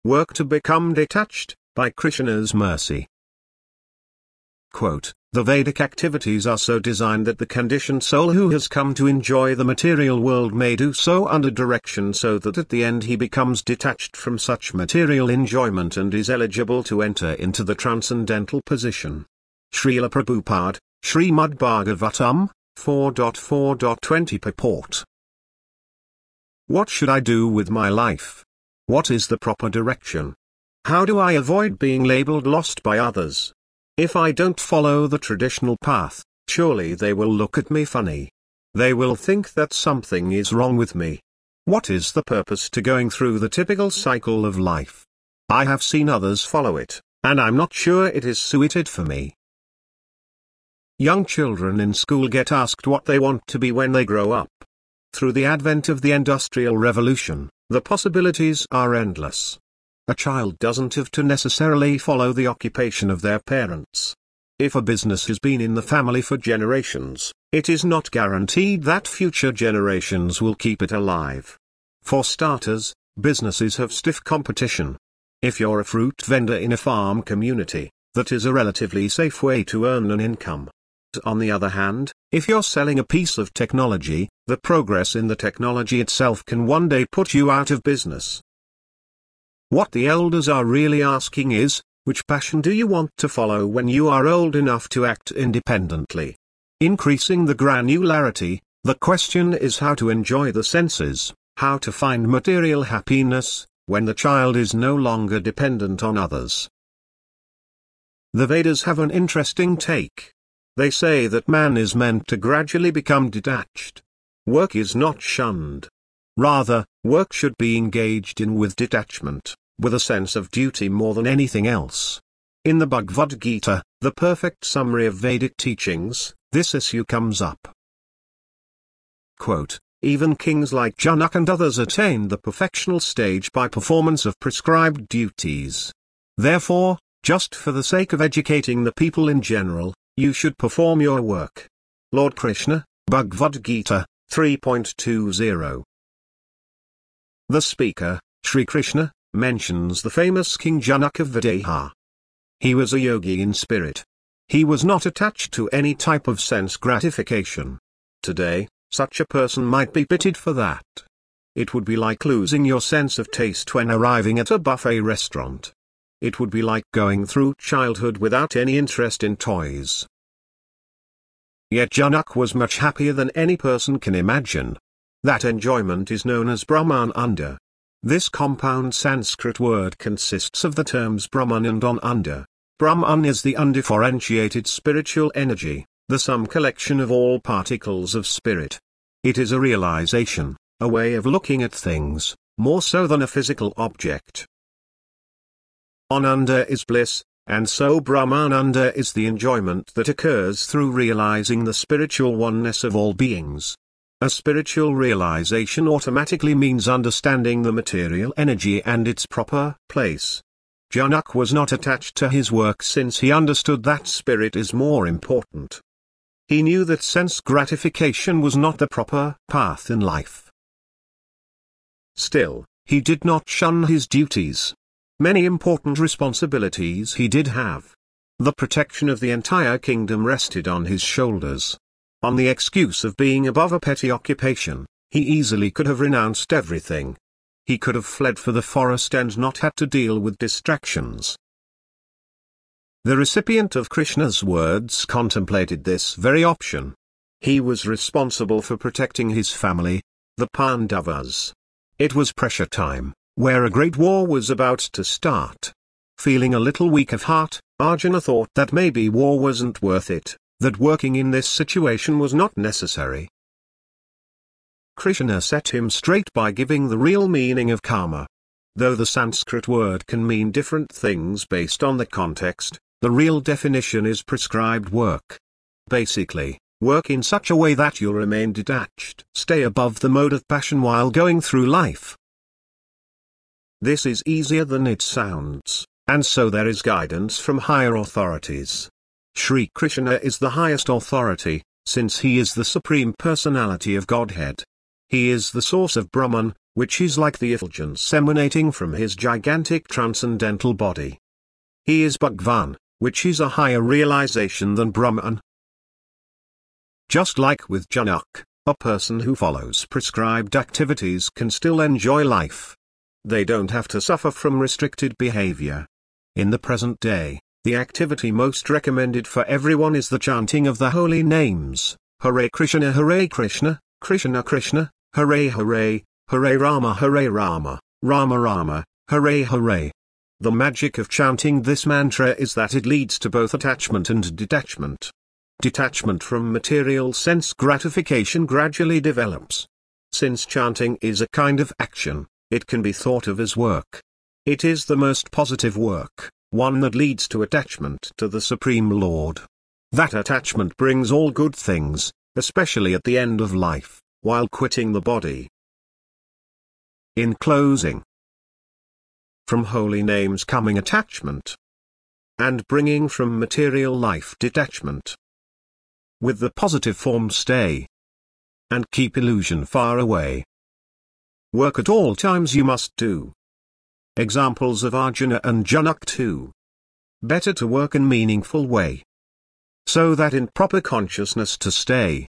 Work to become detached, by Krishna's mercy. Quote, the Vedic activities are so designed that the conditioned soul who has come to enjoy the material world may do so under direction so that at the end he becomes detached from such material enjoyment and is eligible to enter into the transcendental position. Srila Prabhupada, Srimad Bhagavatam, 4.4.20 purport. What should I do with my life? What is the proper direction? How do I avoid being labeled lost by others? If I don't follow the traditional path, surely they will look at me funny. They will think that something is wrong with me. What is the purpose to going through the typical cycle of life? I have seen others follow it, and I'm not sure it is suited for me. Young children in school get asked what they want to be when they grow up. Through the advent of the Industrial Revolution, the possibilities are endless. A child doesn't have to necessarily follow the occupation of their parents. If a business has been in the family for generations, it is not guaranteed that future generations will keep it alive. For starters, businesses have stiff competition. If you're a fruit vendor in a farm community, that is a relatively safe way to earn an income. On the other hand, if you're selling a piece of technology, the progress in the technology itself can one day put you out of business. What the elders are really asking is, which passion do you want to follow when you are old enough to act independently? Increasing the granularity, the question is how to enjoy the senses, how to find material happiness, when the child is no longer dependent on others. The Vedas have an interesting take. They say that man is meant to gradually become detached. Work is not shunned. Rather, work should be engaged in with detachment, with a sense of duty more than anything else. In the Bhagavad Gita, the perfect summary of Vedic teachings, this issue comes up. Quote, even kings like Janak and others attained the perfectional stage by performance of prescribed duties. Therefore, just for the sake of educating the people in general, you should perform your work. Lord Krishna, Bhagavad Gita, 3.20. The speaker, Sri Krishna, mentions the famous King Janak of Videha. He was a yogi in spirit. He was not attached to any type of sense gratification. Today, such a person might be pitied for that. It would be like losing your sense of taste when arriving at a buffet restaurant. It would be like going through childhood without any interest in toys. Yet Janak was much happier than any person can imagine. That enjoyment is known as Brahmananda. This compound Sanskrit word consists of the terms Brahman and Ananda. Brahman is the undifferentiated spiritual energy, the sum collection of all particles of spirit. It is a realization, a way of looking at things, more so than a physical object. Ananda is bliss, and so Brahmananda is the enjoyment that occurs through realizing the spiritual oneness of all beings. A spiritual realization automatically means understanding the material energy and its proper place. Janak was not attached to his work since he understood that spirit is more important. He knew that sense gratification was not the proper path in life. Still, he did not shun his duties. Many important responsibilities he did have. The protection of the entire kingdom rested on his shoulders. On the excuse of being above a petty occupation, he easily could have renounced everything. He could have fled for the forest and not had to deal with distractions. The recipient of Krishna's words contemplated this very option. He was responsible for protecting his family, the Pandavas. It was pressure time, where a great war was about to start. Feeling a little weak of heart, Arjuna thought that maybe war wasn't worth it, that working in this situation was not necessary. Krishna set him straight by giving the real meaning of karma. Though the Sanskrit word can mean different things based on the context, the real definition is prescribed work. Basically, work in such a way that you'll remain detached, stay above the mode of passion while going through life. This is easier than it sounds, and so there is guidance from higher authorities. Sri Krishna is the highest authority, since he is the Supreme Personality of Godhead. He is the source of Brahman, which is like the effulgence emanating from his gigantic transcendental body. He is Bhagwan, which is a higher realization than Brahman. Just like with Janak, a person who follows prescribed activities can still enjoy life. They don't have to suffer from restricted behavior. In the present day, the activity most recommended for everyone is the chanting of the holy names, Hare Krishna, Krishna Krishna, Hare Hare, Hare Rama, Rama Rama, Hare Hare. The magic of chanting this mantra is that it leads to both attachment and detachment. Detachment from material sense gratification gradually develops. Since chanting is a kind of action, it can be thought of as work. It is the most positive work, one that leads to attachment to the Supreme Lord. That attachment brings all good things, especially at the end of life, while quitting the body. In closing, from holy names coming attachment, and bringing from material life detachment. With the positive form stay, and keep illusion far away. Work at all times you must do. Examples of Arjuna and Janak too. Better to work in meaningful way, so that in proper consciousness to stay.